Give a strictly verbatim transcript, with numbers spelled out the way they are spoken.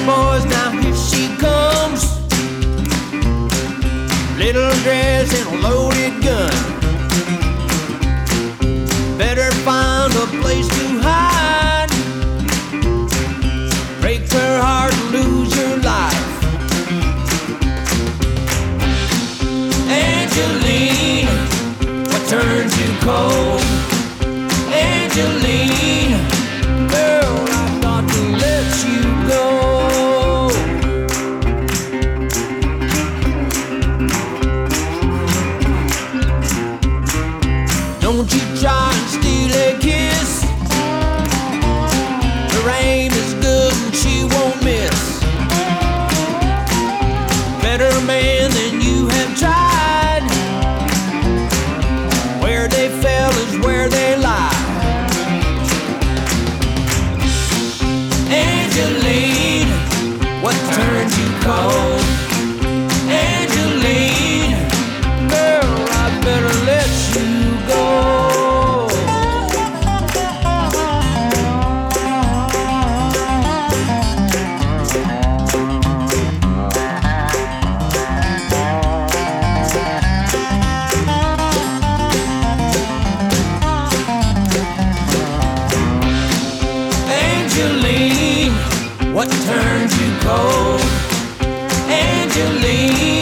boys, now here she comes. Little dress and a loaded gun. Better find a place to hide. Break her heart and lose your life. Angeline, what turns you cold? Angeline, girl, I've got to let you go. Don't you try and steal a kiss. Her aim is good and she won't miss. Better man than you have tried. Where they fell is where they lie. Angeline, what turns you cold? Angeline, girl, I better let you go. Angeline, what turns you cold? Angeline.